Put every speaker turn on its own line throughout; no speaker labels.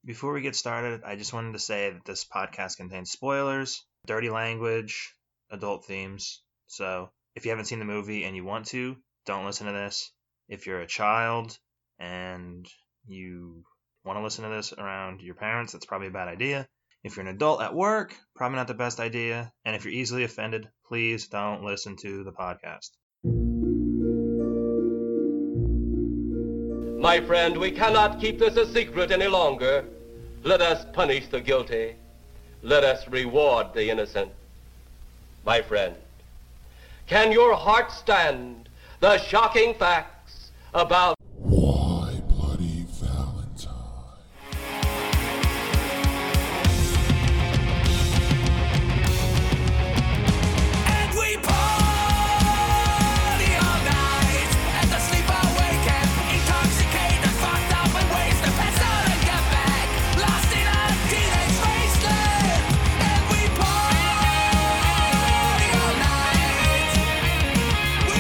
Before we get started, I just wanted to say that this podcast contains spoilers, dirty language, adult themes. So if you haven't seen the movie and you want to, don't listen to this. If you're a child and you want to listen to this around your parents, that's probably a bad idea. If you're an adult at work, probably not the best idea. And if you're easily offended, please don't listen to the podcast.
My friend, we cannot keep this a secret any longer. Let us punish the guilty. Let us reward the innocent. My friend, can your heart stand the shocking facts about
Why Bloody Valentine?
And we party all night at the sleep-away camp, intoxicated, fucked up, and wasted, pass out and get back, lost in a teenage wasteland. And we party all night. We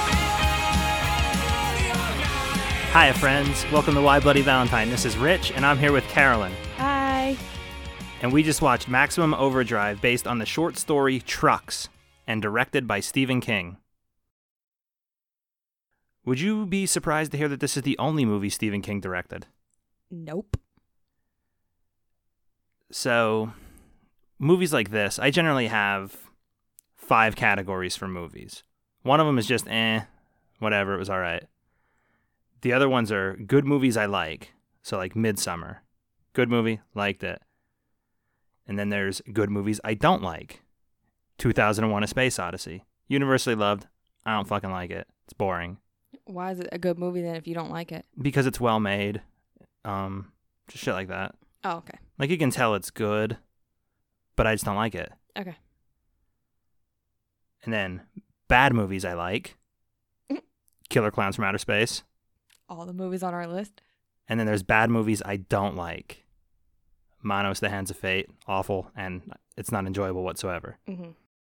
party all night.
Hi, friends. Welcome to Why Bloody Valentine. This is Rich, and I'm here with Carolyn.
Hi.
And we just watched Maximum Overdrive based on the short story Trucks and directed by Stephen King. Would you be surprised to hear that this is the only movie Stephen King directed?
Nope.
So, movies like this, I generally have 5 categories for movies. One of them is just, whatever, it was alright. The other ones are good movies I like, so like Midsommar. Good movie, liked it. And then there's good movies I don't like. 2001: A Space Odyssey. Universally loved, I don't fucking like it. It's boring.
Why is it a good movie then if you don't like it?
Because it's well made. Just shit like that.
Oh, okay.
Like you can tell it's good, but I just don't like it.
Okay.
And then bad movies I like. Killer Clowns from Outer Space.
All the movies on our list.
And then there's bad movies I don't like. Manos, The Hands of Fate, awful, and it's not enjoyable whatsoever.
Mm-hmm.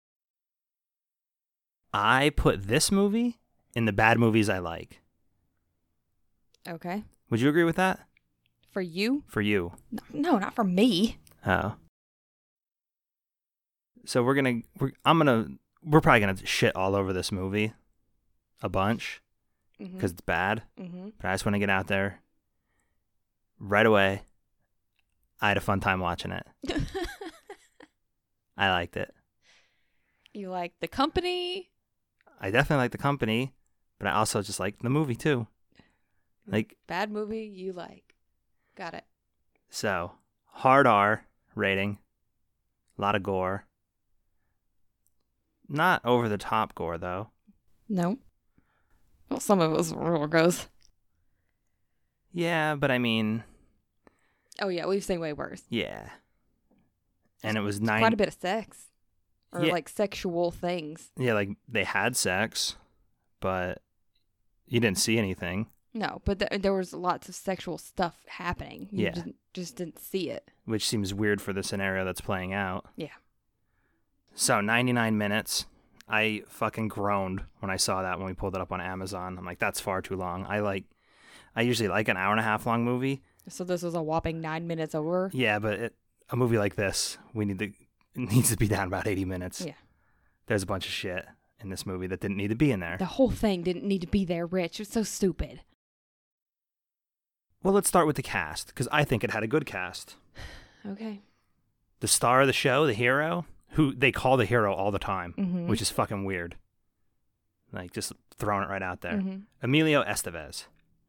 I put this movie in the bad movies I like.
Okay.
Would you agree with that?
For you?
For you.
No, not for me.
Oh. So we're probably gonna shit all over this movie a bunch because it's bad.
Mm-hmm.
But I just want to get out there right away. I had a fun time watching it. I liked it.
You like The Company?
I definitely like The Company, but I also just like the movie too. Like,
Bad movie you like. Got it.
so hard R rating, a lot of gore. Not over the top gore though.
No. Well, some of it was real gross.
Yeah, but I mean,
Oh, yeah, we've seen way worse.
yeah. And it was
Quite a bit of sex. Or
Yeah.
like sexual things.
Yeah, like they had sex, but you didn't see anything,
No, but there was lots of sexual stuff happening. You
Yeah.
just didn't see it.
which seems weird for the scenario that's playing out.
Yeah.
So 99 minutes. I fucking groaned when I saw that when we pulled it up on Amazon. I'm like, that's far too long. I usually like an hour and a half long movie.
So this was a whopping 9 minutes over?
Yeah, but a movie like this, it needs to be down about 80 minutes.
Yeah.
There's a bunch of shit in this movie that didn't need to be in there.
The whole thing didn't need to be there, Rich. It's so stupid.
Well, let's start with the cast, because I think it had a good cast.
Okay.
The star of the show, the hero, who they call the hero all the time,
Mhm.
which is fucking weird. Like, just throwing it right out there.
Mhm.
Emilio Estevez.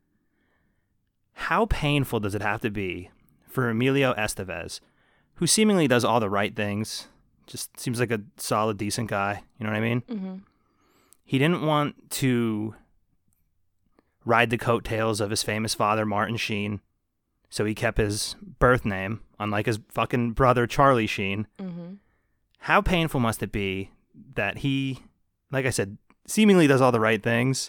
How painful does it have to be for Emilio Estevez, who seemingly does all the right things, just seems like a solid, decent guy, you know what I mean?
Mhm.
He didn't want to ride the coattails of his famous father, Martin Sheen, so he kept his birth name, unlike his fucking brother, Charlie Sheen.
Mhm.
How painful must it be that he, like I said, seemingly does all the right things,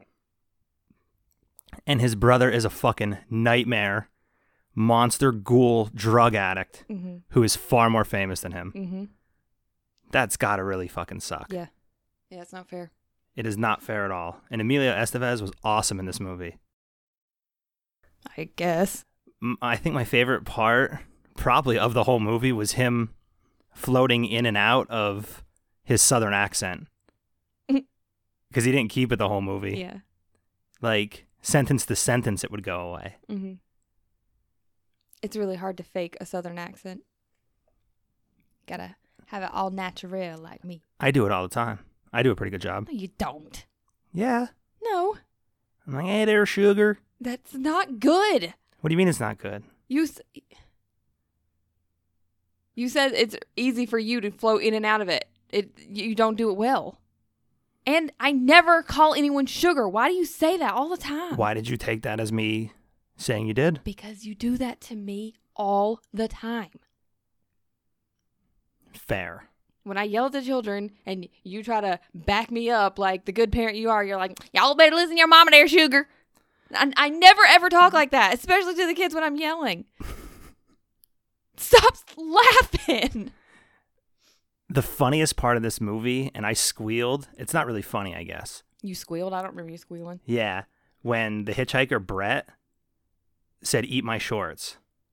and his brother is a fucking nightmare, monster ghoul drug addict
Mhm.
who is far more famous than him.
Mhm.
That's gotta really fucking suck.
Yeah. Yeah, it's not fair.
It is not fair at all. And Emilio Estevez was awesome in this movie.
I guess.
I think my favorite part, probably of the whole movie, was him floating in and out of his southern accent. Because he didn't keep it the whole movie.
Yeah.
Like, sentence to sentence, it would go away.
Mm-hmm. It's really hard to fake a southern accent. Gotta have it all natural like me.
I do it all the time. I do a pretty good job.
No, you don't.
Yeah.
No,
I'm like, hey there, sugar.
that's not good.
What do you mean it's not good?
You said it's easy for you to float in and out of it. You don't do it well. And I never call anyone sugar. Why do you say that all the time?
Why did you take that as me saying you did?
Because you do that to me all the time.
Fair.
When I yell at the children and you try to back me up like the good parent you are, you're like, y'all better listen to your mama there, sugar. I never ever talk like that, especially to the kids when I'm yelling. Stop laughing.
The funniest part of this movie, and I squealed, it's not really funny, I guess.
You squealed? I don't remember you squealing.
Yeah. When the hitchhiker, Brett, said, eat my shorts.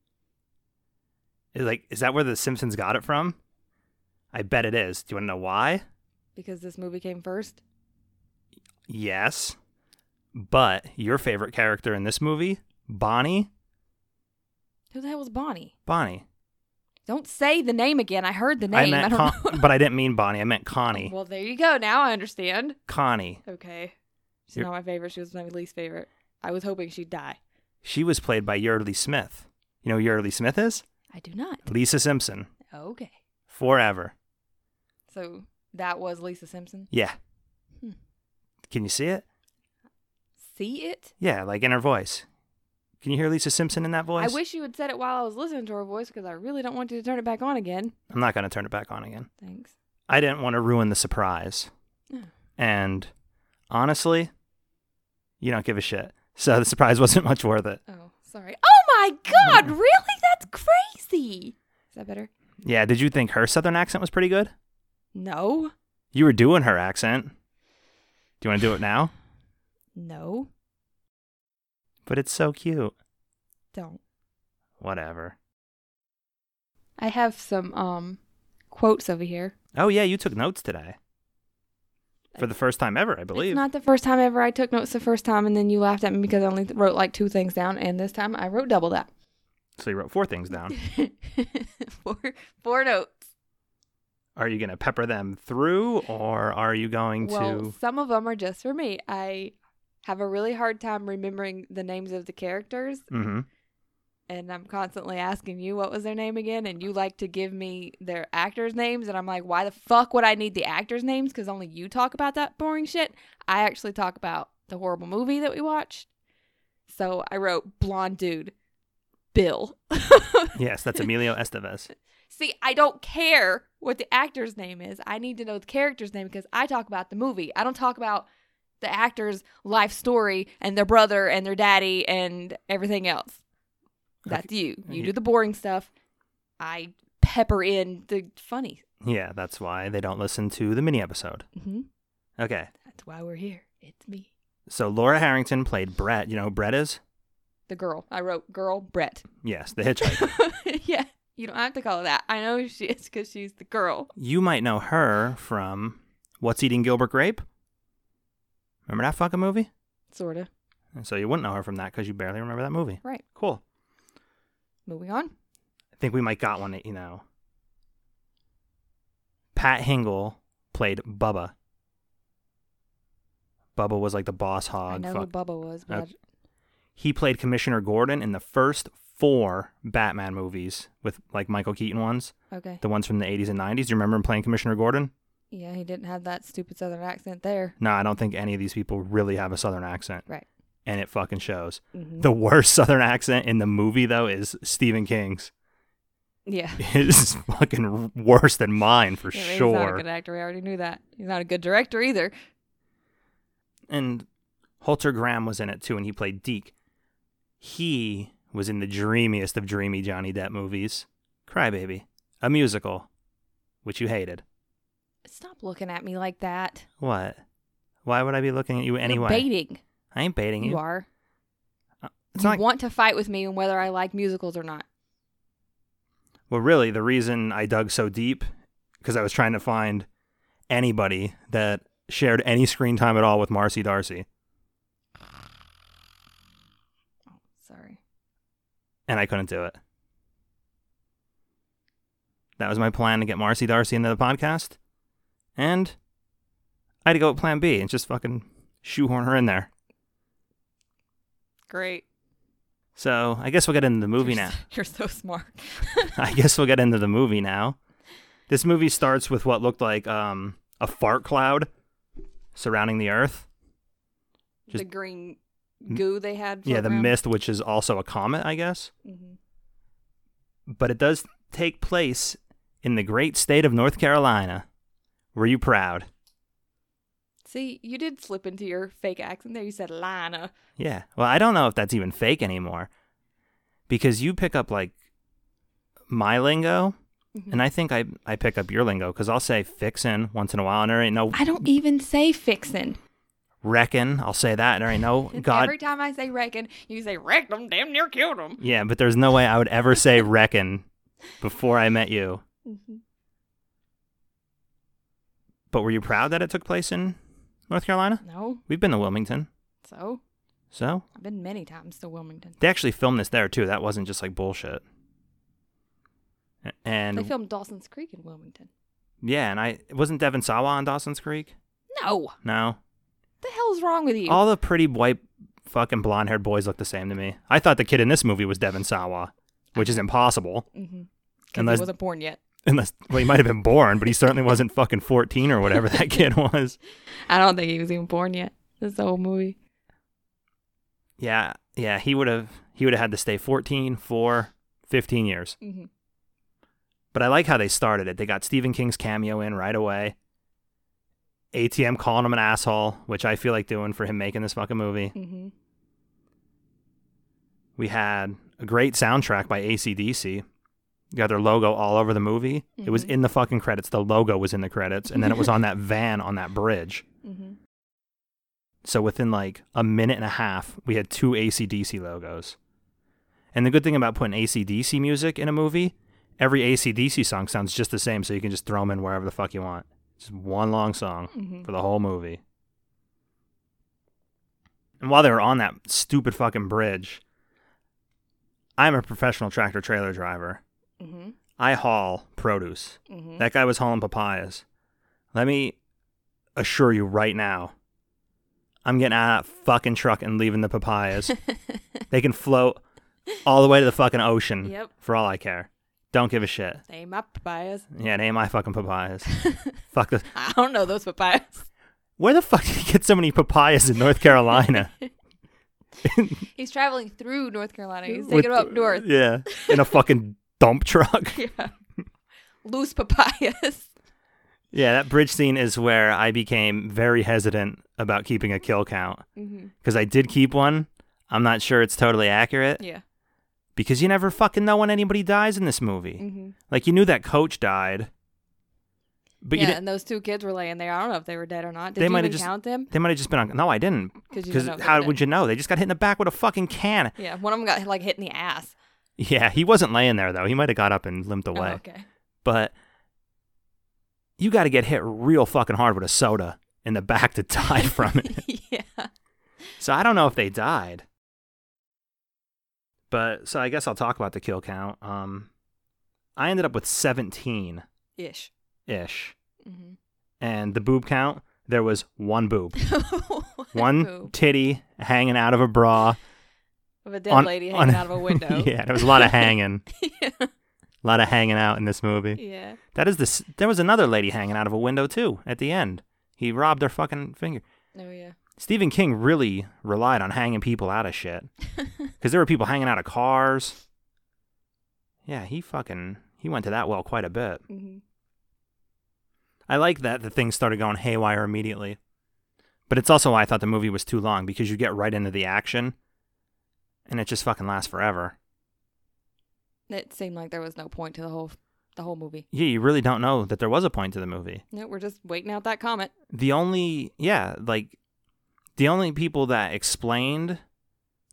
Is that where the Simpsons got it from? I bet it is. Do you want to know why?
Because this movie came first?
Yes. But your favorite character in this movie, Bonnie?
Who the hell was Bonnie?
Bonnie.
Don't say the name again. I heard the name.
I meant but I didn't mean Bonnie. I meant Connie.
Well, there you go. Now I understand.
Connie.
Okay. She's not my favorite. She was my least favorite. I was hoping she'd die.
She was played by Yeardley Smith. You know who Yeardley Smith is?
I do not.
Lisa Simpson.
Okay.
Forever.
So that was Lisa Simpson?
Yeah. Can you see it?
See it?
Yeah, like in her voice. Can you hear Lisa Simpson in that voice?
I wish you had said it while I was listening to her voice because I really don't want you to turn it back on again.
I'm not going to turn it back on again.
Thanks.
I didn't want to ruin the surprise.
Oh.
And honestly, you don't give a shit. So the surprise wasn't much worth it.
Oh, sorry. Oh my God, really? That's crazy. Is that better?
Yeah, did you think her southern accent was pretty good?
No.
You were doing her accent. Do you want to do it now?
No.
But it's so cute.
Don't.
Whatever.
I have some quotes over here.
Oh yeah, you took notes today. For the first time ever, I believe.
It's not the first time ever. I took notes the first time, and then you laughed at me because I only wrote like 2 things down, and this time I wrote double that.
So you wrote 4 things down.
four notes.
Are you going to pepper them through, or are you going
Well,
to...
some of them are just for me. I have a really hard time remembering the names of the characters,
Mm-hmm.
and I'm constantly asking you what was their name again, and you like to give me their actors' names, and I'm like, why the fuck would I need the actors' names? Because only you talk about that boring shit. I actually talk about the horrible movie that we watched. So I wrote blonde dude, Bill.
Yes, that's Emilio Estevez.
See, I don't care what the actor's name is. I need to know the character's name because I talk about the movie. I don't talk about the actor's life story and their brother and their daddy and everything else. That's you. You do the boring stuff. I pepper in the funny.
Yeah, that's why they don't listen to the mini episode.
Mm-hmm.
Okay,
That's why we're here. It's me.
so Laura Harrington played Brett. You know who Brett is?
The girl. I wrote girl, Brett.
Yes, the hitchhiker.
Yeah. You don't have to call her that. I know who she is because she's the girl.
You might know her from What's Eating Gilbert Grape? Remember that fucking movie?
Sort of.
And so you wouldn't know her from that because you barely remember that movie.
Right.
Cool.
Moving on.
I think we might got one that, Pat Hingle played Bubba. Bubba was like the boss hog.
I know who Bubba was, but
He played Commissioner Gordon in the first 4 Batman movies with like Michael Keaton ones.
okay.
The ones from the 80s and 90s. Do you remember him playing Commissioner Gordon?
Yeah, he didn't have that stupid southern accent there.
No, I don't think any of these people really have a southern accent.
Right.
And it fucking shows.
Mm-hmm.
The worst southern accent in the movie, though, is Stephen King's.
Yeah.
It's fucking worse than mine for
Yeah, but
sure.
He's not a good actor. We already knew that. He's not a good director either.
And Holter Graham was in it too, and he played Deke. He was in the dreamiest of dreamy Johnny Depp movies, Crybaby, a musical, which you hated.
Stop looking at me like that.
What? Why would I be looking at you anyway?
You're baiting.
I ain't baiting you.
You are.
It's
you
not.
want to fight with me on whether I like musicals or not.
Well, really, the reason I dug so deep because I was trying to find anybody that shared any screen time at all with Marcy Darcy,
Sorry.
and I couldn't do it. That was my plan to get Marcy Darcy into the podcast, and I had to go with Plan B and just fucking shoehorn her in there.
Great.
So I guess we'll get into the movie now.
You're so smart.
I guess we'll get into the movie now. This movie starts with what looked like a fart cloud surrounding the Earth.
The
Just-
green goo they had.
Yeah, the
floating around.
mist, which is also a comet, I guess.
Mhm.
But it does take place in the great state of North Carolina. Were you proud?
See, you did slip into your fake accent there. You said Lina.
Yeah. Well, I don't know if that's even fake anymore. Because you pick up, like, my lingo, and I think I pick up your lingo, because I'll say fixin' once in a while, and there ain't no
I don't even say fixin'.
reckon. I'll say that, and there ain't no God.
Every time I say reckon, you say wrecked them, damn near killed them.
Yeah, but there's no way I would ever say reckon before I met you. But were you proud that it took place in North Carolina?
No,
We've been to Wilmington.
so
So
I've been many times to Wilmington.
they actually filmed this there too. That wasn't just like bullshit. And
They filmed Dawson's Creek in Wilmington.
yeah, and I wasn't Devon Sawa on Dawson's Creek?
No, what
No.
the hell's wrong with you?
All the pretty white fucking blonde haired boys look the same to me. I thought the kid in this movie was Devon Sawa, which is impossible.
Because
Unless
he wasn't born yet.
well, he might have been born, but he certainly wasn't fucking 14 or whatever that kid was.
I don't think he was even born yet. This whole movie.
Yeah, he would have had to stay 14 for 15 years.
Mhm.
But I like how they started it. They got Stephen King's cameo in right away. ATM calling him an asshole, which I feel like doing for him making this fucking movie.
Mm-hmm.
We had a great soundtrack by AC/DC. Got their logo all over the movie. It was in the fucking credits. The logo was in the credits, and then it was on that van on that bridge.
Mm-hmm.
So within like a minute and a half, we had 2 AC/DC logos. And the good thing about putting AC/DC music in a movie, every AC/DC song sounds just the same, so you can just throw them in wherever the fuck you want. Just one long song for the whole movie. And while they were on that stupid fucking bridge, I'm a professional tractor trailer driver.
Mm-hmm.
I haul produce.
Mm-hmm.
That guy was hauling papayas. Let me assure you right now, I'm getting out of that fucking truck and leaving the papayas. They can float all the way to the fucking ocean
Yep.
for all I care. Don't give a shit.
They ain't my papayas.
Yeah, they ain't my fucking papayas. Fuck this.
I don't know those papayas.
Where the fuck did he get so many papayas in North Carolina?
He's traveling through North Carolina. He's taking them up north.
Yeah, in a fucking dump truck.
Yeah. Loose papayas.
Yeah, that bridge scene is where I became very hesitant about keeping a kill count. Because I did keep one. I'm not sure it's totally accurate.
Yeah.
Because you never fucking know when anybody dies in this movie. Like, you knew that coach died. But you
yeah,
didn't,
and those 2 kids were laying there. I don't know if they were dead or not. Did
They
you
might
even
have just-
count them?
they might have just been on... No, I didn't.
'Cause you
Because
didn't know if they
how
were
would
dead.
you know? They just got hit in the back with a fucking can.
Yeah, one of them got like hit in the ass.
Yeah, he wasn't laying there, though. He might have got up and limped away.
Oh, okay.
But you got to get hit real fucking hard with a soda in the back to die from it.
Yeah.
So I don't know if they died. But so I guess I'll talk about the kill count. I ended up with 17
Ish.
ish.
Mm-hmm.
And the boob count, there was 1 boob.
One
One
boob.
titty hanging out of a bra.
Of a dead lady hanging out of a window.
Yeah, there was a lot of hanging.
Yeah.
A lot of hanging out in this movie.
Yeah.
There was another lady hanging out of a window too at the end. He robbed her fucking finger.
Oh, yeah.
Stephen King really relied on hanging people out of shit. Because there were people hanging out of cars. Yeah, he went to that well quite a bit.
Mm-hmm.
I like that the thing started going haywire immediately. But it's also why I thought the movie was too long, because you get right into the action, and it just fucking lasts forever.
It seemed like there was no point to the whole movie.
Yeah, you really don't know that there was a point to the movie.
No, we're just waiting out that comment.
The only people that explained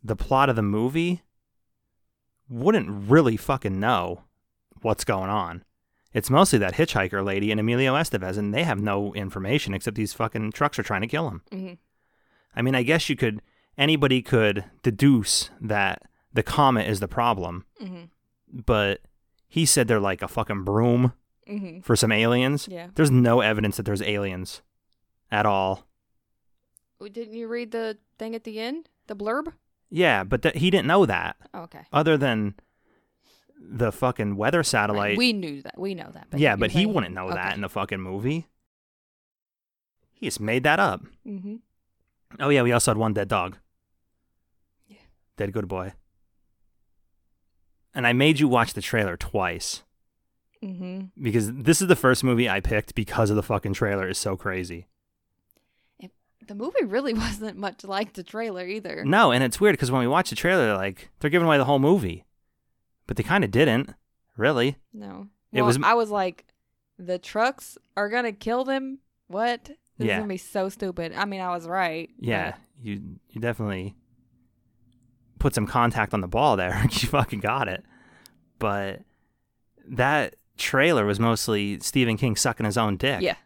the plot of the movie wouldn't really fucking know what's going on. It's mostly that hitchhiker lady and Emilio Estevez, and they have no information except these fucking trucks are trying to kill him.
Mhm.
I mean, I guess anybody could deduce that the comet is the problem,
Mhm.
but he said they're like a fucking broom
Mhm.
for some aliens.
Yeah.
There's no evidence that there's aliens at all.
Didn't you read the thing at the end? The blurb?
Yeah, but he didn't know that.
Oh, okay.
Other than the fucking weather
Right,
satellite.
we knew that. We know that.
Yeah,
you're
but he
saying-
wouldn't know that
okay.
in the fucking movie. He just made that up.
Mhm.
Oh, yeah, we also had one dead dog.
Yeah.
Dead good boy. And I made you watch the trailer twice.
Mhm.
Because this is the first movie I picked because of the fucking trailer. It's so crazy.
The movie really wasn't much like the trailer either.
No, and it's weird because when we watch the trailer, they're giving away the whole movie. But they kind of didn't, really.
No.
It
Well,
was-
I was like, the trucks are going to kill them? What? This is
Yeah.
going to be so stupid. I mean, I was right.
Yeah, you definitely put some contact on the ball there. You fucking got it. But that trailer was mostly Stephen King sucking his own dick.
Yeah.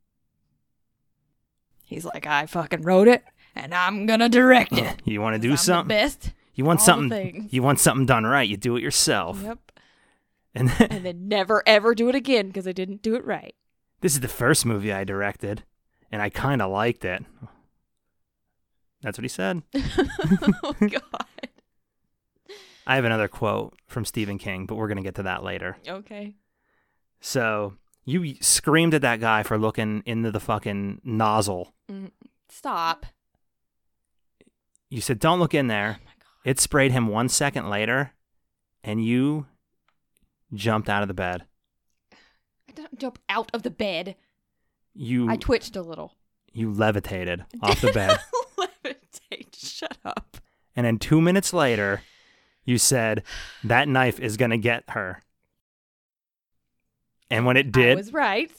He's like, I fucking wrote it, and I'm going to direct it.
You want to
'Cause
do
I'm
something?
the best.
You want
all the
something?
things.
You want something done right? You do it yourself.
Yep.
And
And then never, ever do it again because I didn't do it right.
this is the first movie I directed, and I kind of liked it. That's what he said.
Oh, God.
I have another quote from Stephen King, but we're gonna get to that later.
Okay.
So you screamed at that guy for looking into the fucking nozzle.
Stop.
You said, "Don't look in there."
Oh, my God.
It sprayed him 1 second later, and you jumped out of the bed.
I didn't jump out of the bed.
You
I twitched a little.
you levitated off the bed,
Levitate. Shut up.
and then 2 minutes later, you said, "That knife is gonna get her." And when it
I
did,
was right.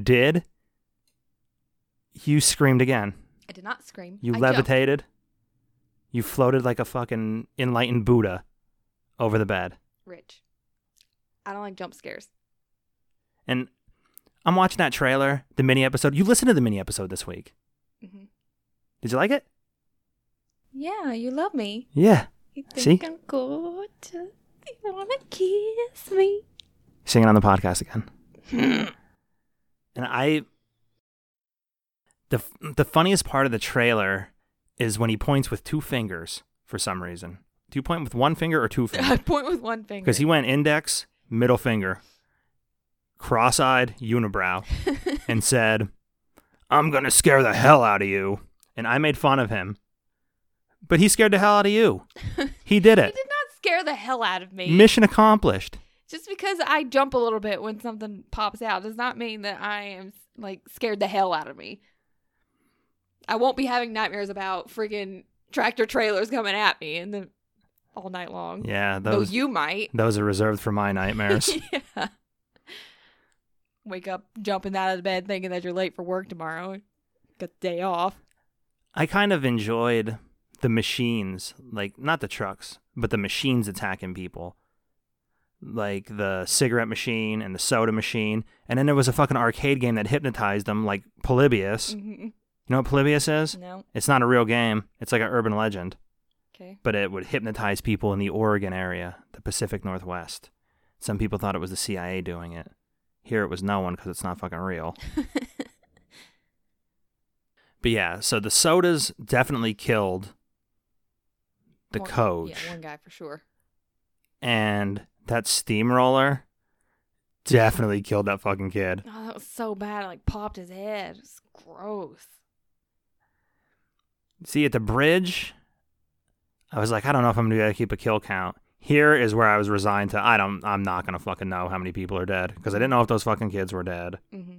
you screamed again.
I did not scream.
You
I
levitated. You floated like a fucking enlightened Buddha over the bed.
jumped. Rich. I don't like jump scares.
And I'm watching that trailer, the mini episode. You listened to the mini episode this week.
Mhm.
Did you like it?
Yeah, you love me.
Yeah.
You think
See?
I'm good. You want to kiss me.
Singing on the podcast again. And the funniest part of the trailer is when he points with two fingers for some reason. Do you point with one finger or two
I
fingers?
point with one finger.
Because he went index, middle finger, cross-eyed, unibrow, and said, "I'm going to scare the hell out of you." And I made fun of him. But he scared the hell out of you. He did
He
it.
did not scare the hell out of me.
Mission accomplished.
Just because I jump a little bit when something pops out does not mean that I am like scared the hell out of me. I won't be having nightmares about freaking tractor trailers coming at me all night long.
Yeah,
Though
those
you might.
those are reserved for my nightmares.
Yeah. Wake up jumping out of the bed thinking that you're late for work tomorrow. Got the day off.
I kind of enjoyed the machines, like not the trucks, but the machines attacking people. Like the cigarette machine and the soda machine. And then there was a fucking arcade game that hypnotized them, like Polybius.
Mm-hmm.
You know what Polybius is?
No.
It's not a real game. It's like an urban legend.
Okay.
But it would hypnotize people in the Oregon area, the Pacific Northwest. Some people thought it was the CIA doing it. Here it was no one because it's not fucking real. But yeah, so the sodas definitely killed the
One-
coach.
Yeah, one guy for sure.
And that steamroller definitely killed that fucking kid.
Oh, that was so bad. It like popped his head. It's gross.
See, at the bridge, I was like, I don't know if I'm going to be able to keep a kill count. Here is where I was resigned to, I'm not going to fucking know how many people are dead. Because I didn't know if those fucking kids were dead.
Mm-hmm.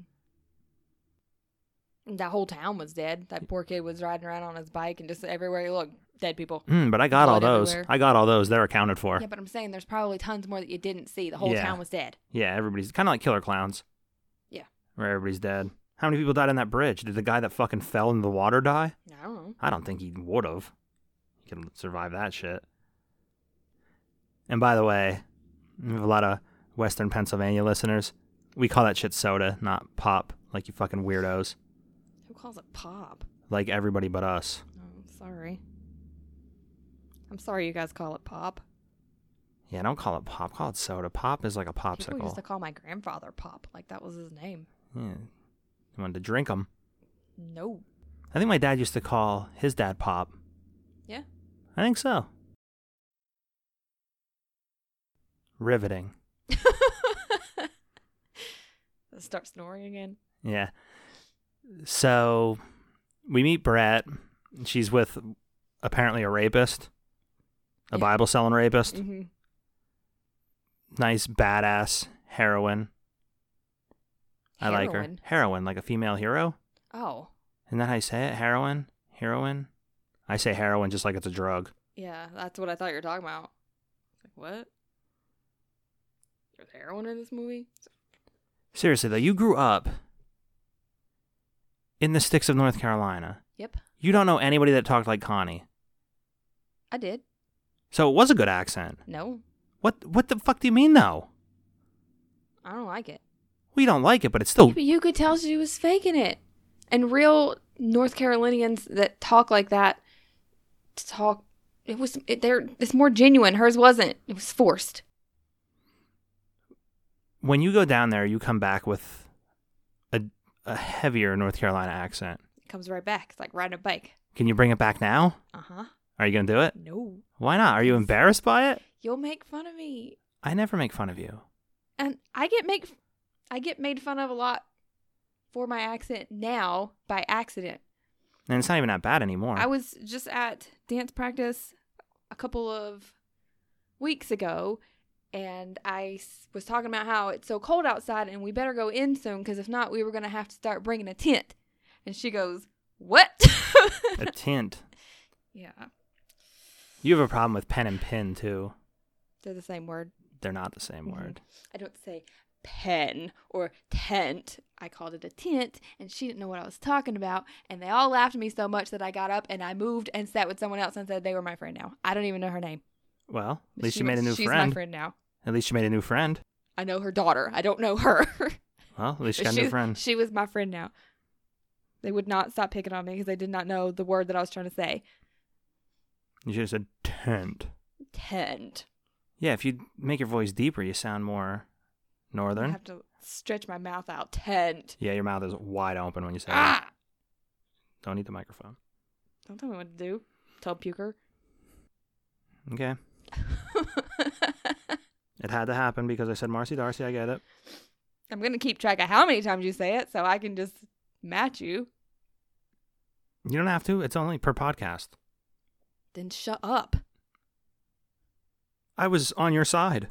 That whole town was dead. That poor kid was riding around on his bike and just everywhere you look, dead people.
But I got all
Blood
those.
everywhere.
I got all those. They're accounted for.
Yeah, but I'm saying there's probably tons more that you didn't see. The whole
Yeah.
town was dead.
Yeah, everybody's kind of like Killer Clowns.
Yeah.
Where everybody's dead. How many people died on that bridge? Did the guy that fucking fell into the water die?
I don't know.
I don't think he would have. You can survive that shit. And by the way, we have a lot of Western Pennsylvania listeners. We call that shit soda, not pop, like you fucking weirdos.
Who calls it pop?
Like everybody but us.
Oh, sorry. I'm sorry you guys call it pop.
Yeah, don't call it pop. Call it soda. Pop is like a
People used
popsicle.
to call my grandfather Pop, like that was his name.
Yeah. You wanted to drink them.
No.
I think my dad used to call his dad Pop.
Yeah.
I think so. Riveting.
Start snoring again.
Yeah. So we meet Brett. She's with apparently a rapist, a
Yeah.
Bible selling rapist.
Mm-hmm.
Nice, badass heroine. I like her. Heroine, like a female hero.
Oh.
Isn't that how you say it? Heroine? Heroine? I say heroin just like it's a drug.
Yeah, that's what I thought you were talking about. Like, what? There's heroin in this movie?
Seriously, though, you grew up in the sticks of North Carolina.
Yep.
You don't know anybody that talked like Connie.
I did.
So it was a good accent.
No.
What the fuck do you mean, though?
I don't like it.
We don't like it, but it's still...
But you could tell she was faking it. And real North Carolinians that talk like that it's more genuine. Hers wasn't. It was forced.
When you go down there, you come back with a heavier North Carolina accent.
It comes right back. It's like riding a bike.
Can you bring it back now?
Uh-huh.
Are you going to do it?
No.
Why not? Are you embarrassed by it?
You'll make fun of me.
I never make fun of you.
And I get made fun of a lot for my accent now by accident.
And it's not even that bad anymore.
I was just at dance practice a couple of weeks ago, and I was talking about how it's so cold outside and we better go in soon because if not, we were going to have to start bringing a tent. And she goes, "What?"
A tint.
Yeah.
You have a problem with pen and pin, too.
They're the same word.
They're not the same word.
I don't say pen or tent. I called it a tent, and she didn't know what I was talking about. And they all laughed at me so much that I got up and I moved and sat with someone else and said they were my friend now. I don't even know her name.
Well, at least you made a new
she's
friend.
my friend now.
At least you made a new friend.
I know her daughter. I don't know her.
Well, at least you got a new friend.
She was my friend now. They would not stop picking on me because they did not know the word that I was trying to say.
You should have said tent.
Tent.
Yeah, if you make your voice deeper, you sound more northern.
I have to stretch my mouth out. Tent.
Yeah, your mouth is wide open when you say that.
Ah!
Don't eat the microphone.
Don't tell me what to do. Tell puker.
Okay. It had to happen because I said Marcy Darcy. I get it.
I'm going to keep track of how many times you say it so I can just match you.
You don't have to. It's only per podcast.
Then shut up.
I was on your side.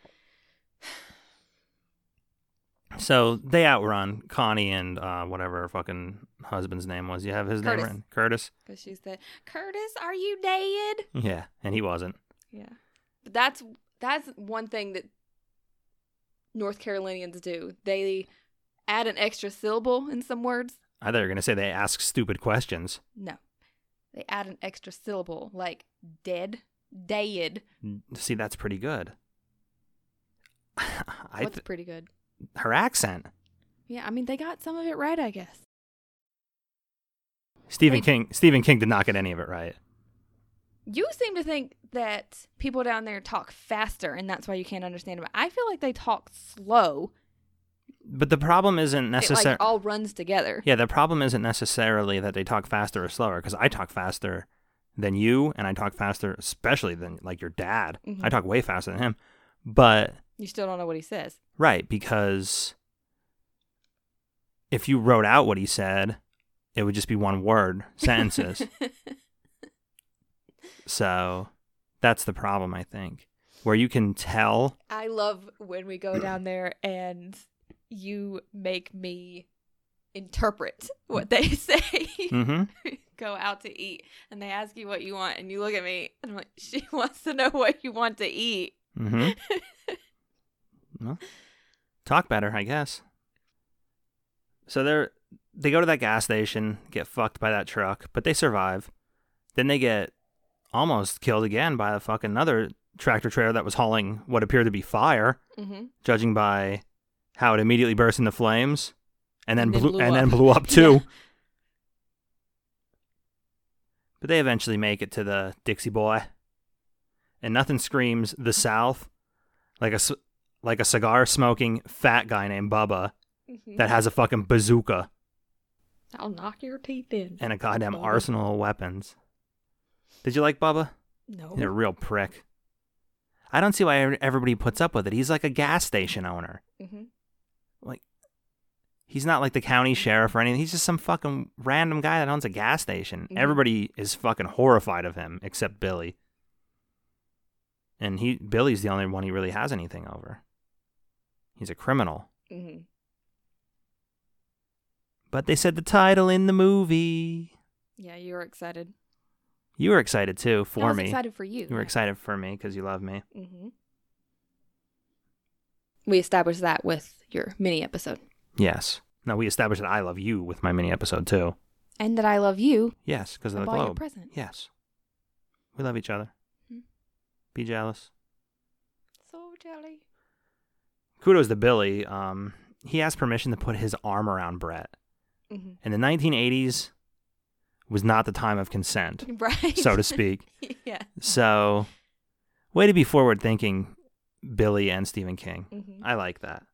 So they outrun Connie and whatever her fucking husband's name was. You have his
Curtis.
name written? Curtis?
Because she said, "Curtis, are you dead?"
Yeah, and he wasn't.
Yeah. But that's one thing that North Carolinians do. They add an extra syllable in some words.
I thought you were going to say they ask stupid questions.
No. They add an extra syllable, like dead, dead.
See, that's pretty good.
What's pretty good?
Her accent.
Yeah, I mean, they got some of it right, I guess.
Stephen King did not get any of it right.
You seem to think that people down there talk faster, and that's why you can't understand them. I feel like they talk slow.
But the problem isn't
It
necessarily...
like all runs together.
Yeah, the problem isn't necessarily that they talk faster or slower, because I talk faster than you, and I talk faster, especially than like your dad.
Mhm.
I talk way faster than him. But...
You still don't know what he says.
Right, because if you wrote out what he said, it would just be one word, sentences. So that's the problem, I think, where you can tell.
I love when we go down there and you make me interpret what they say.
Mm-hmm.
Go out to eat and they ask you what you want and you look at me and I'm like, she wants to know what you want to eat.
Mm-hmm. Well, talk better, I guess. So they go to that gas station, get fucked by that truck, but they survive. Then they get almost killed again by a fucking another tractor trailer that was hauling what appeared to be fire, judging by how it immediately burst into flames and then blew up too.
Yeah.
But they eventually make it to the Dixie Boy, and nothing screams the South like a cigar smoking fat guy named Bubba that has a fucking bazooka
I'll knock your teeth in.
and a goddamn
Bubba.
arsenal of weapons. Did you like Bubba?
No.
He's a real prick. I don't see why everybody puts up with it. He's like a gas station owner. Like, he's not like the county sheriff or anything. He's just some fucking random guy that owns a gas station. Everybody is fucking horrified of him except Billy. And Billy's the only one he really has anything over. He's a criminal. But they said the title in the movie.
Yeah, you were excited.
You were excited too for
I was
me.
excited for you.
You were excited for me because you love me.
We established that with your mini episode.
Yes. No, we established that I love you with my mini episode too.
And that I love you.
Yes, because of
I
the
bought you a
globe.
present.
Yes. We love each other. Be jealous.
So jelly.
Kudos to Billy. He asked permission to put his arm around Brett. In the 1980s was not the time of consent,
Right.
so to speak.
Yeah.
So, way to be forward thinking, Billy and Stephen King. I like that.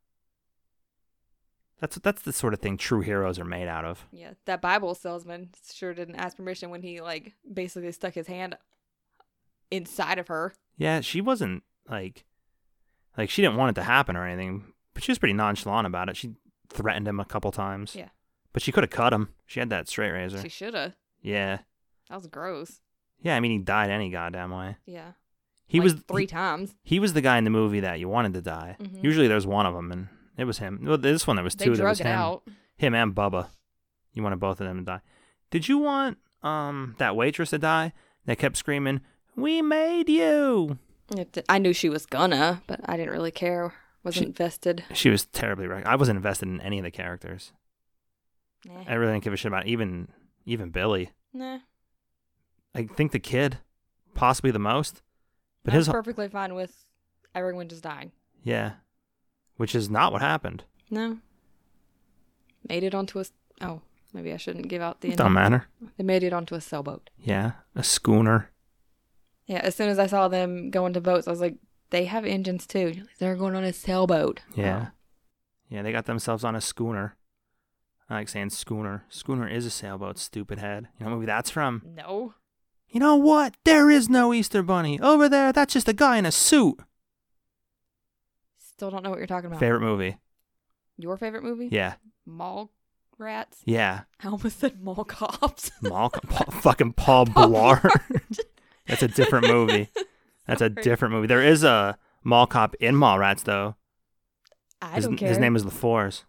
That's the sort of thing true heroes are made out of.
Yeah. That Bible salesman sure didn't ask permission when he like basically stuck his hand inside of her.
Yeah, she wasn't like she didn't want it to happen or anything, but she was pretty nonchalant about it. She threatened him a couple times.
Yeah.
But she could have cut him. She had that straight razor.
She shoulda.
Yeah.
That was gross.
Yeah, I mean, he died any goddamn way.
Yeah.
He
Like
was
3 times.
He was the guy in the movie that you wanted to die. Usually there's one of them, and it was him. Well, this one there was
They
two. There was
drug it
him,
out.
him and Bubba. You wanted both of them to die. Did you want that waitress to die that kept screaming, "We made you"?
I knew she was gonna, but I didn't really care. Wasn't invested.
She was terribly wrecked. I wasn't invested in any of the characters.
Nah.
I really didn't give a shit about even Billy.
Nah.
I think the kid, possibly the most. But
I
his
was perfectly fine with everyone just dying.
Yeah. Which is not what happened.
No. Made it onto a... Oh, maybe I shouldn't give out the...
It don't matter.
They made it onto a sailboat.
Yeah. A schooner.
Yeah, as soon as I saw them go into boats, I was like, they have engines too. They're going on a sailboat.
Yeah. Yeah, they got themselves on a schooner. I like saying schooner. Schooner is a sailboat, stupid head. You know what movie that's from?
No.
You know what? There is no Easter Bunny. Over there, that's just a guy in a suit.
Still don't know what you're talking about.
Favorite movie?
Your favorite movie?
Yeah.
Mall Rats?
Yeah.
I almost said Mall Cops.
Fucking Paul Blart. That's a different movie. That's a different movie. There is a mall cop in Mallrats, though.
I don't care.
His name is LaFours.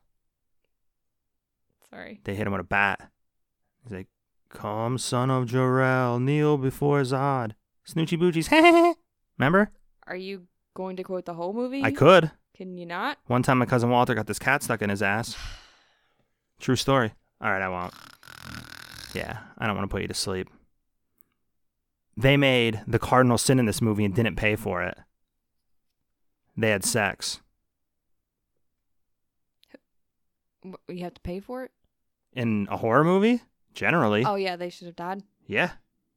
Sorry.
They hit him with a bat. He's like, "Come, son of Jor-El, kneel before Zod." Snoochie Boochies. Remember?
Are you going to quote the whole movie?
I could.
Can you not?
One time my cousin Walter got this cat stuck in his ass. True story. All right, I won't. Yeah, I don't want to put you to sleep. They made the cardinal sin in this movie and didn't pay for it. They had sex.
You have to pay for it?
In a horror movie? Generally.
Oh, yeah, they should have died.
Yeah.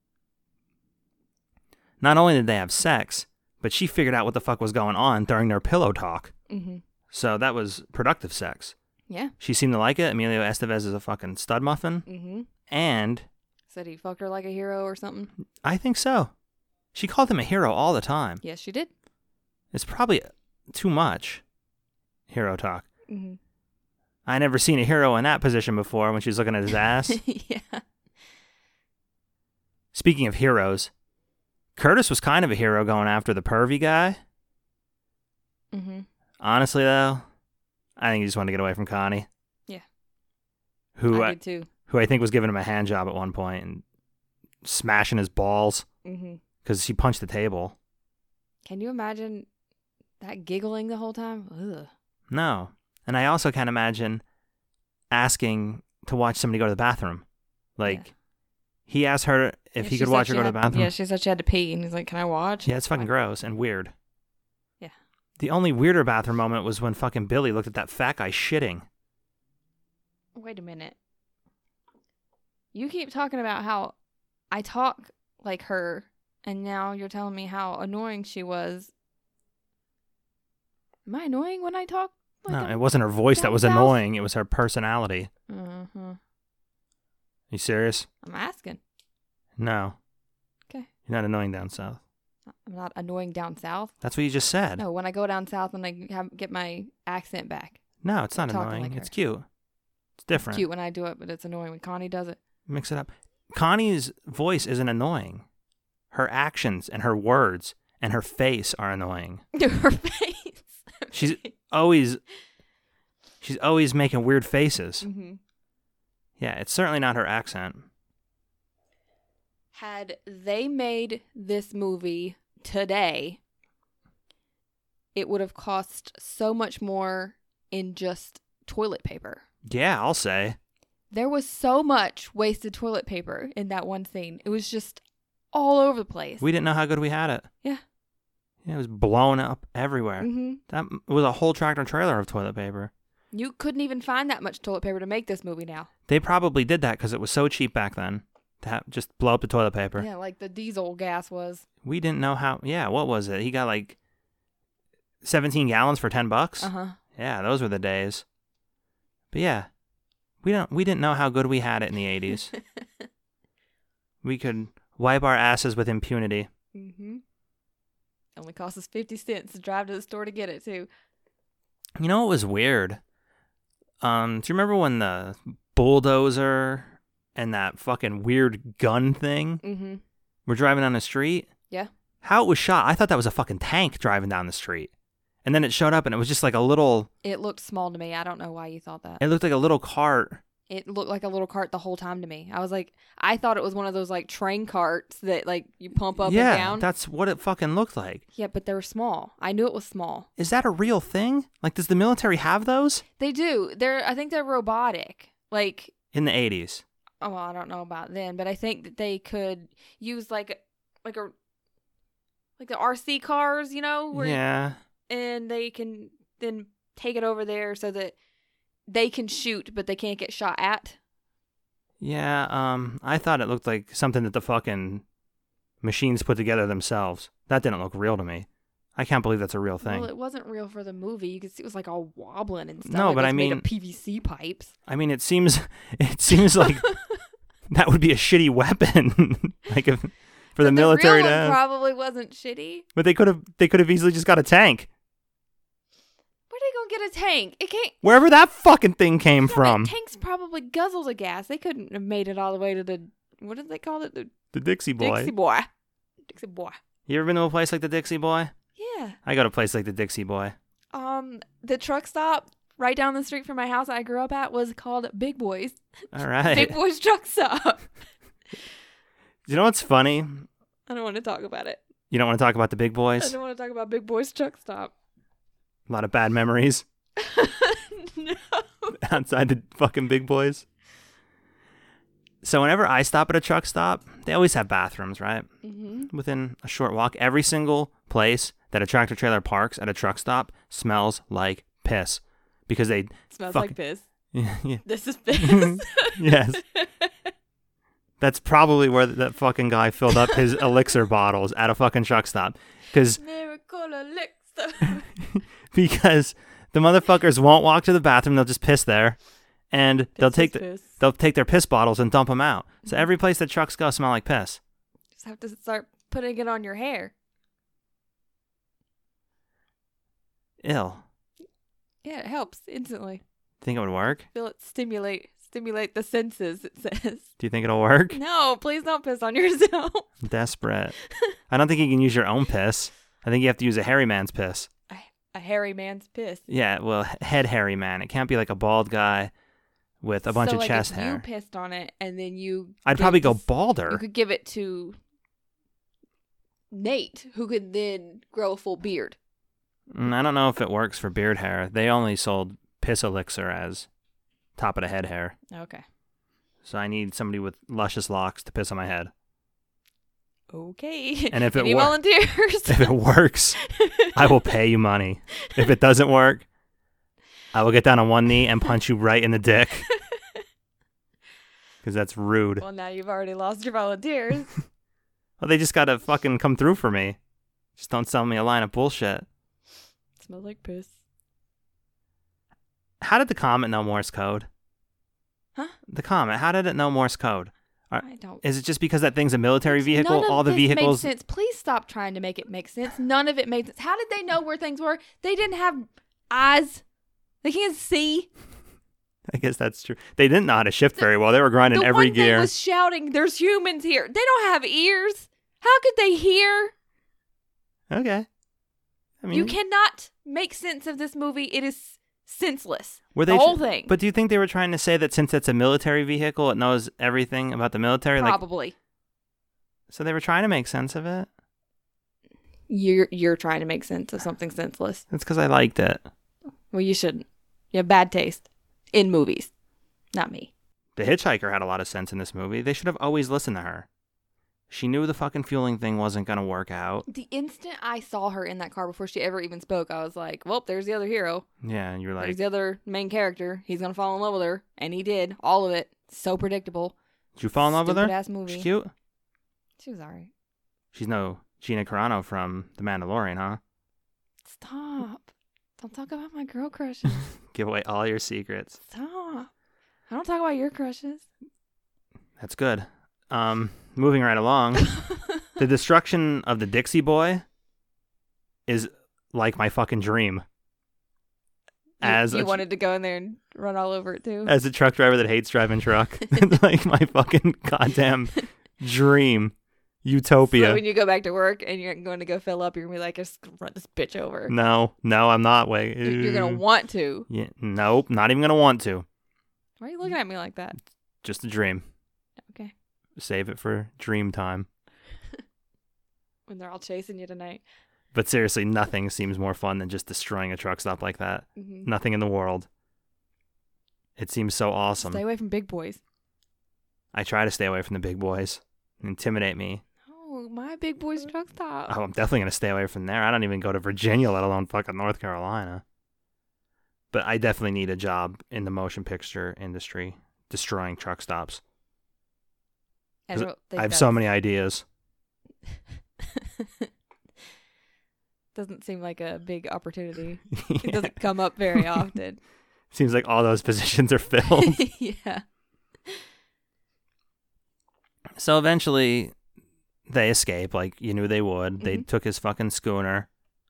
Not only did they have sex, but she figured out what the fuck was going on during their pillow talk.
Mm-hmm.
So that was productive sex.
Yeah.
She seemed to like it. Emilio Estevez is a fucking stud muffin.
Mm-hmm.
And
Said he fucked her like a hero or something.
I think so. She called him a hero all the time.
Yes, she did.
It's probably too much hero talk.
Mm-hmm.
I never seen a hero in that position before when she was looking at his ass.
Yeah.
Speaking of heroes, Curtis was kind of a hero going after the pervy guy.
Mm-hmm.
Honestly, though, I think he just wanted to get away from Connie.
Yeah.
Who
I did too.
Who I think was giving him a hand job at one point and smashing his balls
Mm-hmm.
because she punched the table.
Can you imagine that giggling the whole time? Ugh.
No. And I also can't imagine asking to watch somebody go to the bathroom. Like, He asked her if
Yeah,
he
she
could
said
watch
she
her go to the
had-
bathroom.
Yeah, she said she had to pee, and he's like, "Can I watch?"
Yeah, it's fucking gross and weird.
Yeah.
The only weirder bathroom moment was when fucking Billy looked at that fat guy shitting.
Wait a minute. You keep talking about how I talk like her, and now you're telling me how annoying she was. Am I annoying when I talk?
No, it wasn't her voice that
down
was
south?
annoying. It was her personality.
Uh-huh.
You serious?
I'm asking.
No.
Okay.
You're not annoying down south.
I'm not annoying down south.
That's what you just said.
No, when I go down south and I get my accent back.
No, it's not
Talking
annoying.
like
It's
her.
cute. It's different.
It's cute when I do it, but it's annoying when Connie does it.
Mix it up. Connie's voice isn't annoying. Her actions and her words and her face are annoying.
Her face.
She's always making weird faces.
Mm-hmm.
Yeah, it's certainly not her accent.
Had they made this movie today, it would have cost so much more in just toilet paper.
Yeah, I'll say.
There was so much wasted toilet paper in that one scene. It was just all over the place.
We didn't know how good we had it.
Yeah.
It was blown up everywhere.
Mm-hmm.
That was a whole tractor trailer of toilet paper.
You couldn't even find that much toilet paper to make this movie now.
They probably did that because it was so cheap back then to just blow up the toilet paper.
Yeah, like the diesel gas was.
We didn't know how. Yeah, what was it? He got like 17 gallons for $10.
Uh-huh.
Yeah, those were the days. But yeah, we didn't know how good we had it in the 80s. We could wipe our asses with impunity.
Mm-hmm. Only cost us 50 cents to drive to the store to get it, too.
You know what was weird? Do you remember when the bulldozer and that fucking weird gun thing
Mm-hmm.
were driving down the street?
Yeah.
How it was shot, I thought that was a fucking tank driving down the street. And then it showed up and it was just like a little,
It looked small to me. I don't know why you thought that.
it looked like a little cart.
It looked like a little cart the whole time to me. I was like, I thought it was one of those like train carts that like you pump up
Yeah,
and down.
that's what it fucking looked like.
Yeah, but they were small. I knew it was small.
Is that a real thing? Like, does the military have those?
They do. I think they're robotic. Like,
In the 80s.
oh, well, I don't know about then, but I think that they could use like the RC cars, you know, where
Yeah.
and they can then take it over there so that they can shoot, but they can't get shot at.
Yeah, I thought it looked like something that the fucking machines put together themselves. That didn't look real to me. I can't believe that's a real thing.
Well, it wasn't real for the movie. You could see it was like all wobbling and stuff.
No,
Like
but
it
I
was made of
mean-
PVC pipes.
I mean, it seems like that would be a shitty weapon, like if, for the
But
military
real
to
one
have.
probably wasn't shitty.
But they could have easily just got a tank.
Where they gonna get a tank? It can't.
Wherever that fucking thing came
Yeah,
from.
but tanks probably guzzle the gas. They couldn't have made it all the way to the what did they call it? The
The Dixie Boy.
Dixie Boy. Dixie Boy.
You ever been to a place like the Dixie Boy?
Yeah.
I go to a place like the Dixie Boy.
The truck stop right down the street from my house I grew up at was called Big Boys.
All right.
Big Boys truck stop.
You know what's funny?
I don't want to talk about it.
You don't want to talk about the big
I
boys?
don't want to talk about Big Boys truck stop.
A lot of bad memories
No.
outside the fucking big boys. So whenever I stop at a truck stop, they always have bathrooms, right?
Mm-hmm.
Within a short walk. Every single place that a tractor trailer parks at a truck stop smells like piss. Because they...
Smells
fucking-
like piss.
Yeah.
This is piss.
Yes. That's probably where that fucking guy filled up his elixir bottles at a fucking truck stop. Because
Miracle elixir.
because the motherfuckers won't walk to the bathroom, they'll just piss there, and they'll
Piss
take
is piss.
they'll take their piss bottles and dump them out. So every place that trucks go smell like piss.
Just have to start putting it on your hair.
Ill.
Yeah, it helps instantly.
Think it would work?
Feel it stimulate the senses, it says.
Do you think it'll work?
No, please don't piss on yourself.
I'm desperate. I don't think you can use your own piss. I think you have to use a hairy man's piss.
A hairy man's piss.
Yeah, well, head hairy man. It can't be like a bald guy with a bunch
So,
of
like,
chest
if
hair.
you pissed on it and then you
I'd
gave
probably go
this-
balder.
You could give it to Nate, who could then grow a full beard.
I don't know if it works for beard hair. They only sold piss elixir as top of the head hair.
Okay.
So I need somebody with luscious locks to piss on my head.
Okay.
And if
Any
it
volunteers?
If it works, I will pay you money. If it doesn't work, I will get down on one knee and punch you right in the dick. Because that's rude.
Well, now you've already lost your volunteers.
Well, they just gotta fucking come through for me. Just don't sell me a line of bullshit.
Smells like piss.
How did the Comet know Morse code?
Huh?
The Comet, how did it know Morse code?
I don't.
Is it just because that thing's a military vehicle?
None of
All the
this
vehicles.
makes sense. Please stop trying to make it make sense. None of it made sense. How did they know where things were? They didn't have eyes. They can't see.
I guess that's true. They didn't know how to shift very well. They were grinding
The
every
one
gear.
thing was shouting, "There's humans here." They don't have ears. How could they hear?
Okay. I mean,
You cannot make sense of this movie. It is senseless.
were
The
they
whole thing.
But do you think they were trying to say that since it's a military vehicle, it knows everything about the military?
Probably.
So they were trying to make sense of it?
You're trying to make sense of something senseless.
That's because I liked it.
Well, you shouldn't. You have bad taste in movies. Not me.
The hitchhiker had a lot of sense in this movie. They should have always listened to her. She knew the fucking fueling thing wasn't going to work out.
The instant I saw her in that car before she ever even spoke, I was like, well, there's the other hero.
Yeah, and you're like,
There's the other main character. He's going to fall in love with her. And he did. All of it. So predictable.
did you fall in love with her?
Stupid-ass movie.
She's cute.
She was alright.
She's no Gina Carano from The Mandalorian, huh?
Stop. Don't talk about my girl crushes.
Give away all your secrets.
Stop. I don't talk about your crushes.
That's good. Moving right along. The destruction of the Dixie Boy is like my fucking dream.
You wanted to go in there and run all over it too?
As a truck driver that hates driving truck. It's like my fucking goddamn dream. Utopia.
So when you go back to work and you're going to go fill up, you're going to be like, just run this bitch over.
No, I'm not. Wait.
You're going to want to.
Yeah, nope, not even going to want to.
Why are you looking at me like that?
Just a dream.
Okay.
Save it for dream time.
When they're all chasing you tonight.
But seriously, nothing seems more fun than just destroying a truck stop like that.
Mm-hmm.
Nothing in the world. It seems so awesome.
Stay away from big boys.
I try to stay away from the big boys. Intimidate me.
Oh, my big boy's truck stop.
Oh, I'm definitely going to stay away from there. I don't even go to Virginia, let alone fucking North Carolina. But I definitely need a job in the motion picture industry, destroying truck stops. 'Cause I have so many ideas.
Doesn't seem like a big opportunity.
Yeah.
It doesn't come up very often.
Seems like all those positions are filled.
Yeah.
So eventually, they escape, like you knew they would. They
Mhm.
took his fucking schooner.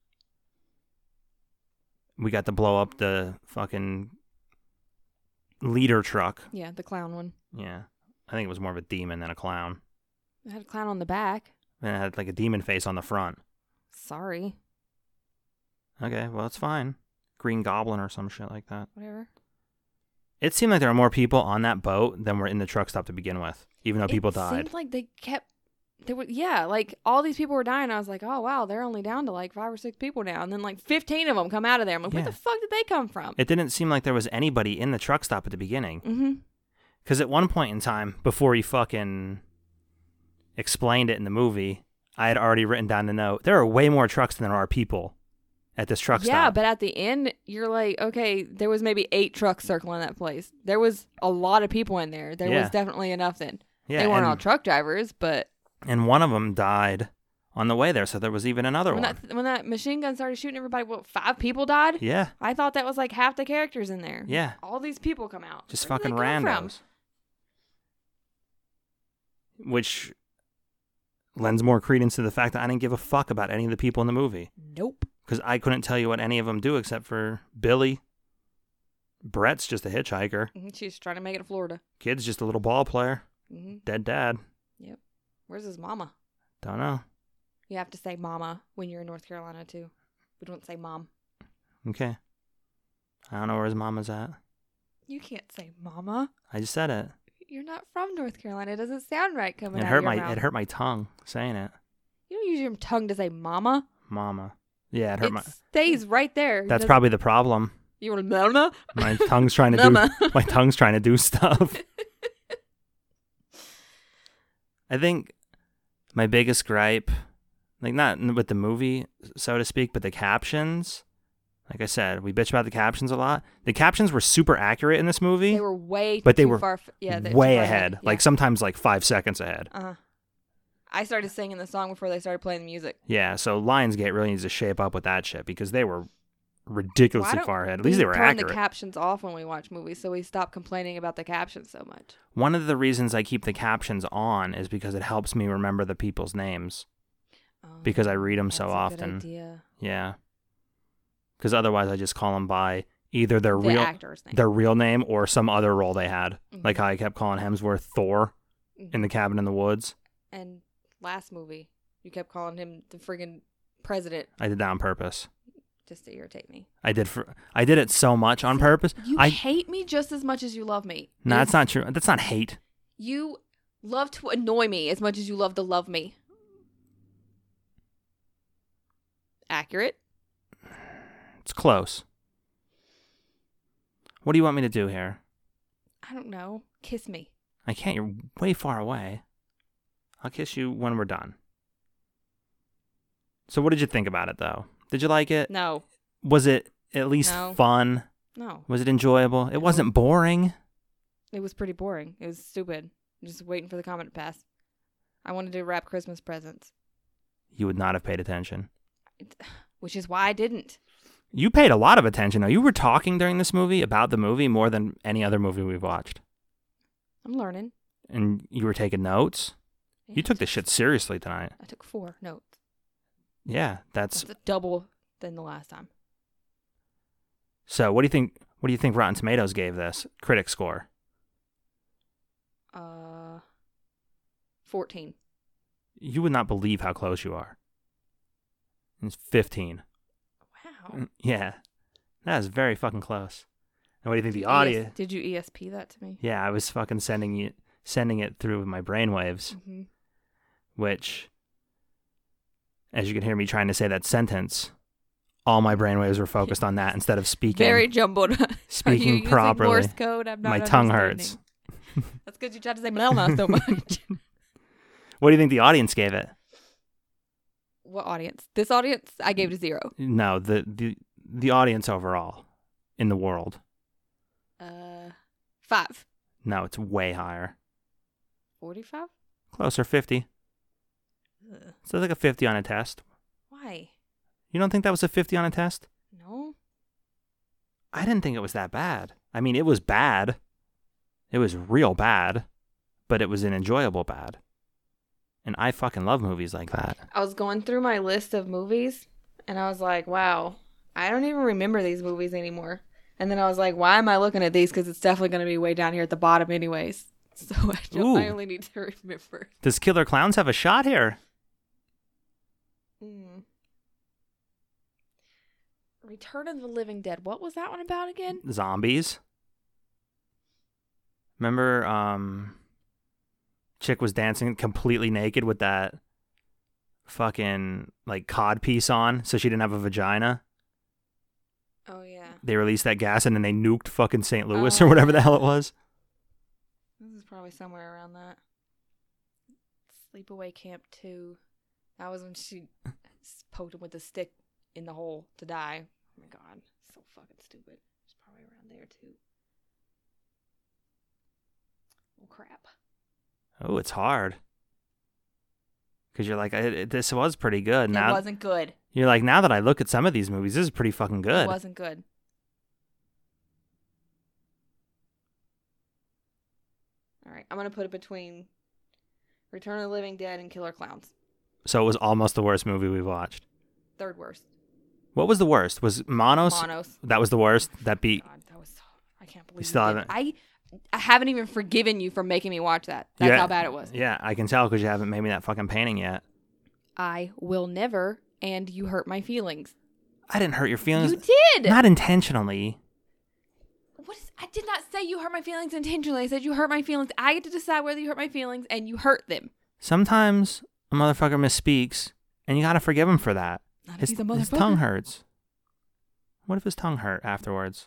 We got to blow up the fucking leader truck.
Yeah, the clown one.
Yeah. I think it was more of a demon than a clown.
It had a clown on the back.
And it had like a demon face on the front.
Sorry.
Okay, well, it's fine. Green Goblin or some shit like that.
Whatever.
It seemed like there were more people on that boat than were in the truck stop to begin with, even though people
It
died.
seemed like they kept... like all these people were dying. I was like, oh, wow, they're only down to like 5 or 6 people now. And then like 15 of them come out of there. I'm like,
Yeah.
where the fuck did they come from?
It didn't seem like there was anybody in the truck stop at the beginning.
Mm-hmm.
Because at one point in time, before he fucking explained it in the movie, I had already written down the note. There are way more trucks than there are people at this truck
Yeah,
stop.
but at the end, you're like, okay, there was maybe 8 trucks circling that place. There was a lot of people in there. There
Yeah.
was definitely enough then.
Yeah,
They weren't
and,
all truck drivers, but
and one of them died on the way there, so there was even another
when
one.
when that machine gun started shooting everybody, what, 5 people died?
Yeah,
I thought that was like half the characters in there.
yeah.
All these people come out.
Just
Where did
fucking
they come from?
randos. Which lends more credence to the fact that I didn't give a fuck about any of the people in the movie.
Nope.
Because I couldn't tell you what any of them do except for Billy. Brett's just a hitchhiker.
She's trying to make it to Florida.
Kid's just a little ball player.
Mm-hmm.
Dead dad.
Yep. Where's his mama?
Don't know.
You have to say mama when you're in North Carolina, too. We don't say mom.
Okay. I don't know where his mama's at.
You can't say mama.
I just said it.
You're not from North Carolina. It doesn't sound right coming
It
out
hurt
of your mouth.
it hurt my tongue saying it.
You don't use your tongue to say mama.
Mama. Yeah, it hurt
It
my
stays right there.
That's probably the problem.
You want mama?
My tongue's trying to do
Mama.
my tongue's trying to do stuff. I think my biggest gripe, like not with the movie, so to speak, but the captions. Like I said, we bitch about the captions a lot. The captions were super accurate in this movie.
They were way
But they
too
were
far. They're too
way
far
ahead.
Yeah.
Like sometimes like 5 seconds ahead.
I started singing the song before they started playing the music.
Yeah, so Lionsgate really needs to shape up with that shit because they were ridiculously far ahead. At least they were
turn
accurate.
the captions off when we watch movies, so we stop complaining about the captions so much.
One of the reasons I keep the captions on is because it helps me remember the people's names. Because I read them so
That's a
often.
Good idea.
Yeah. Because otherwise I just call them by either their
The
real
actor's name.
their real name or some other role they had.
Mhm.
Like how I kept calling Hemsworth Thor in the cabin in the woods.
And last movie, you kept calling him the friggin' president
I did that on purpose.
just to irritate me.
I did it so much on purpose.
You hate me just as much as you love me.
No, that's not true. That's not hate.
You love to annoy me as much as you love to love me. Accurate.
It's close. What do you want me to do here?
I don't know. Kiss me.
I can't. You're way far away. I'll kiss you when we're done. So what did you think about it, though? Did you like it?
No.
Was it at least
No.
fun?
No.
Was it enjoyable? It wasn't boring.
It was pretty boring. It was stupid. I'm just waiting for the comment to pass. I wanted to wrap Christmas presents,
You would not have paid attention.
which is why I didn't.
You paid a lot of attention, though. You were talking during this movie about the movie more than any other movie we've watched.
I'm learning.
And you were taking notes.
Yeah,
You took this shit seriously tonight.
I took 4 notes.
Yeah, that's...
That's double than the last time.
So what do you think? What do you think Rotten Tomatoes gave this critic score?
14.
You would not believe how close you are. It's 15.
Wow.
Yeah, that is very fucking close. And what do you think the audio?
Did you ESP that to me?
Yeah, I was fucking sending it through my brainwaves,
Mm-hmm.
which, as you can hear me trying to say that sentence, all my brainwaves were focused on that instead of speaking.
Very jumbled.
Speaking
Are you using
properly.
Morse code? I'm not
My tongue
understanding.
hurts.
That's because you tried to say Melma so much.
What do you think the audience gave it?
What audience? This audience? I gave it a 0.
No, the audience overall in the world.
5.
No, it's way higher.
45?
Closer, 50. So like a 50 on a test.
Why?
You don't think that was a 50 on a test?
No.
I didn't think it was that bad. I mean, it was bad. It was real bad, but it was an enjoyable bad. And I fucking love movies like that.
I was going through my list of movies, and I was like, wow, I don't even remember these movies anymore. And then I was like, why am I looking at these? Because it's definitely going to be way down here at the bottom anyways. So I
Ooh.
only need to remember.
Does Killer Clowns have a shot here?
Return of the Living Dead. What was that one about again?
Zombies. Remember, chick was dancing completely naked with that fucking, like, cod piece on, so she didn't have a vagina.
Oh, yeah.
They released that gas and then they nuked fucking St. Louis or whatever the hell it was.
This is probably somewhere around that. Sleepaway Camp 2. That was when she poked him with a stick in the hole to die. Oh my god. So fucking stupid. It's probably around there too. Oh crap.
Oh, it's hard. Because you're like, this was pretty good.
It wasn't good.
You're like, now that I look at some of these movies, this is pretty fucking good.
It wasn't good. Alright, I'm going to put it between Return of the Living Dead and Killer Clowns.
So it was almost the worst movie we've watched.
Third worst.
What was the worst? Was Monos?
Monos.
That was the worst? That beat...
God, that was... I can't believe
You still
did.
haven't-
I haven't even forgiven you for making me watch that. That's
Yeah.
how bad it was.
Yeah, I can tell because you haven't made me that fucking painting yet.
I will never, and you hurt my feelings.
I didn't hurt your feelings.
You did!
Not intentionally.
I did not say you hurt my feelings intentionally. I said you hurt my feelings. I get to decide whether you hurt my feelings, and you hurt them.
Sometimes a motherfucker misspeaks, and you gotta forgive him for that.
Not if
His
he's a motherfucker.
his tongue hurts. What if his tongue hurt afterwards?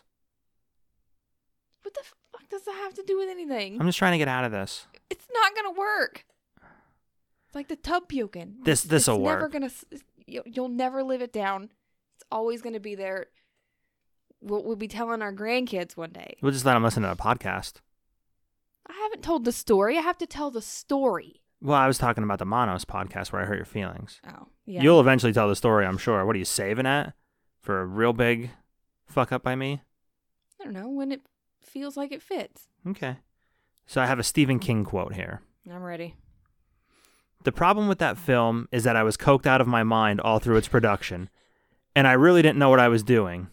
What the fuck does that have to do with anything?
I'm just trying to get out of this.
It's not gonna work. It's like the tub puking.
This'll
It's never
work.
gonna. You'll never live it down. It's always gonna be there. We'll be telling our grandkids one day.
We'll just let them listen to a podcast.
I haven't told the story. I have to tell the story.
Well, I was talking about the Monos podcast where I hurt your feelings.
Oh, yeah.
You'll eventually tell the story, I'm sure. What are you saving at? For a real big fuck up by me?
I don't know, when it feels like it fits.
Okay. So I have a Stephen King quote here.
I'm ready.
The problem with that film is that I was coked out of my mind all through its production, and I really didn't know what I was doing.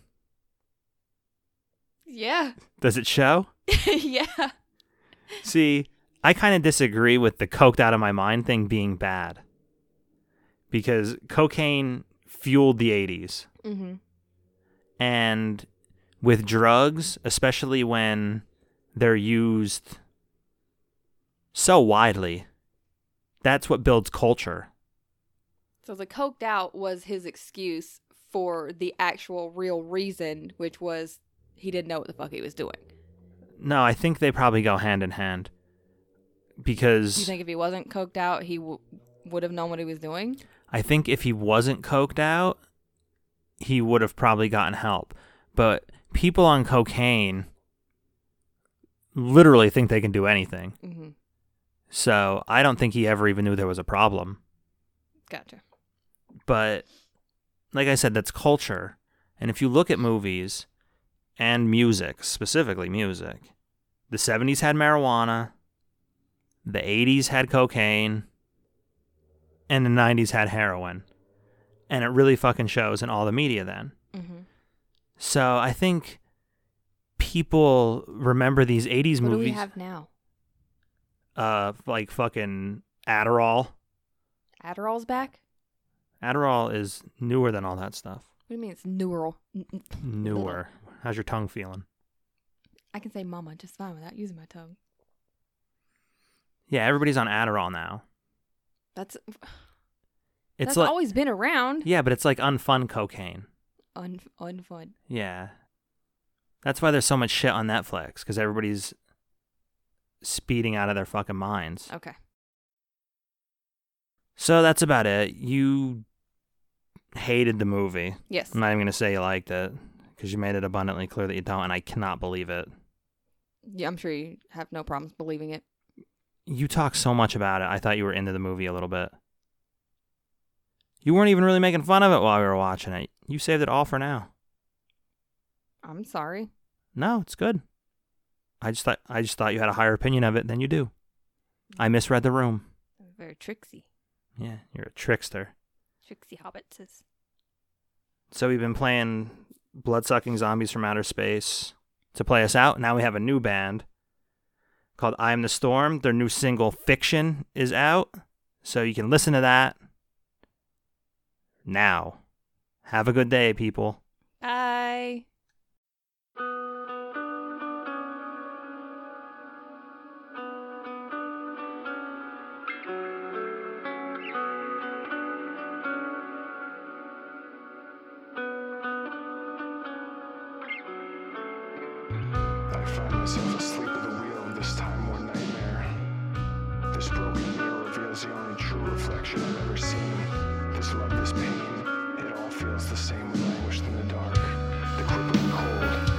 Yeah.
Does it show?
Yeah.
See, I kind of disagree with the coked out of my mind thing being bad. Because cocaine fueled the 80s.
Mm-hmm.
And with drugs, especially when they're used so widely, that's what builds culture.
So the coked out was his excuse for the actual real reason, which was he didn't know what the fuck he was doing.
No, I think they probably go hand in hand. Because
You think if he wasn't coked out, he would have known what he was doing?
I think if he wasn't coked out, he would have probably gotten help. But people on cocaine literally think they can do anything.
Mm-hmm.
So I don't think he ever even knew there was a problem.
Gotcha.
But like I said, that's culture. And if you look at movies and music, specifically music, the 70s had marijuana, the 80s had cocaine, and the 90s had heroin. And it really fucking shows in all the media then.
Mm-hmm.
So I think people remember these 80s
What
movies.
do we have now?
Like fucking Adderall.
Adderall's back?
Adderall is newer than all that stuff.
What do you mean it's newer?
Newer. How's your tongue feeling?
I can say mama just fine without using my tongue.
Yeah, everybody's on Adderall now.
That's
It's like
always been around.
yeah, but it's like unfun cocaine.
Unfun.
Yeah, that's why there's so much shit on Netflix because everybody's speeding out of their fucking minds.
Okay.
So that's about it. You hated the movie.
Yes.
I'm not even gonna say you liked it because you made it abundantly clear that you don't, and I cannot believe it.
Yeah, I'm sure you have no problems believing it.
You talk so much about it. I thought you were into the movie a little bit. You weren't even really making fun of it while we were watching it. You saved it all for now.
I'm sorry.
No, it's good. I just thought you had a higher opinion of it than you do. I misread the room.
I'm very tricksy.
Yeah, you're a trickster.
Trixie Hobbitses.
So we've been playing Bloodsucking Zombies from Outer Space to play us out. Now we have a new band called I Am the Storm. Their new single, Fiction, is out. So you can listen to that now. Have a good day, people.
Bye.
I find myself asleep at the wheel of this time-worn nightmare. This broken mirror reveals the only true reflection I've ever seen. This love, this pain, it all feels the same. We languished in the dark, the crippling cold.